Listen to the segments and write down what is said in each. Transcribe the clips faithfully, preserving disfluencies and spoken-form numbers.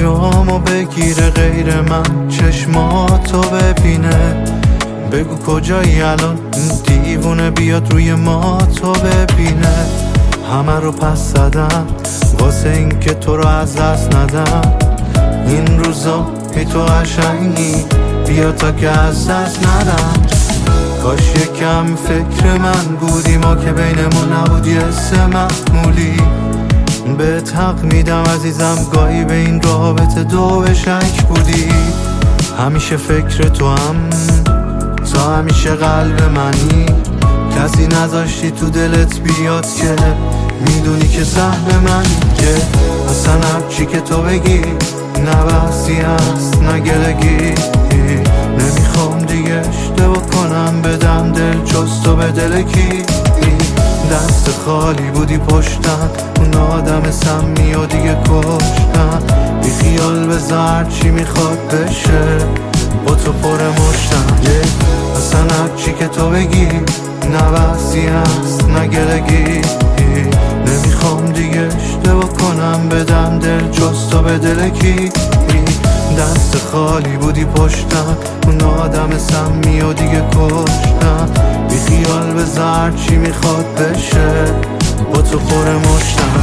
پیامو بگیره غیر من چشماتو ببینه. بگو کجایی الان این دیوونه بیاد روی ما تو ببینه. همه رو پس زدم واسه این که تو رو از دست ندم. این روزا هی تو قشنگی بیا تا که از دست ندم. کاش یکم فکر من بودی ما که بینمون نبودی حس معمولی. به حق میدم عزیزم گاهی به این رابطه دو به شک بودی. همیشه فکر تو هم تا همیشه قلب منی. کسی نذاشتی تو دلت بیاد که میدونی که سهم منی. که اصلا هرچی که تو بگی نه بحثی هست نه گلگی. نمیخوام دیگه اشتباه کنم بدم دل جز تو به دل کی. دست خالی بودی پشتم اون آدم سمی و دیگه کشتم. بی خیال بذار چی میخواد بشه با تو پر مشتم. اصلا هرچی که تو بگی نه بحثی هست نه گلگی. نمیخوام دیگه اشتباه کنم بدم دل جز تو به دل کی. دست خالی بودی پشتم اون آدم سمی و دیگه کشتم. بی خیال بذار چی میخواد بشه با تو پر مشتم.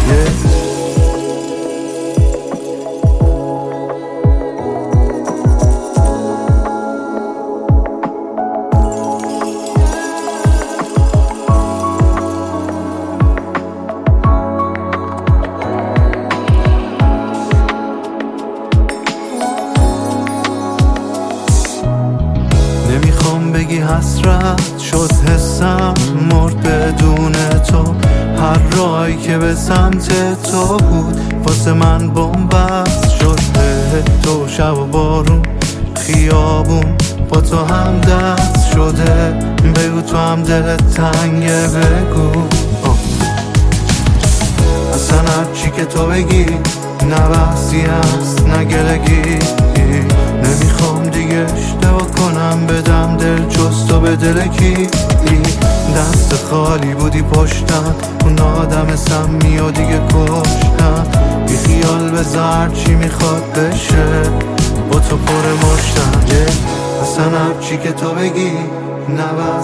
نمیخوام بگی حسرت شد حسم مرد بدون تو. هر راهی که به سمت تو بود واسه من بن‌بست شد. تو شب و بارون خیابون با تو هم دست شده. بگو تو هم دلت تنگه بگو. اصلا هرچی که تو بگی نه بحثی هست نه گلگی. نمیخوام دیگه اشتباه کنم بدم دل جز تو به دل کی. دست خالی بودی پشتم اون آدم سمی و دیگه کشتم. بی خیال بذار چی میخواد بشه با تو پر مشتم. اصلا هرچی که تو بگی نه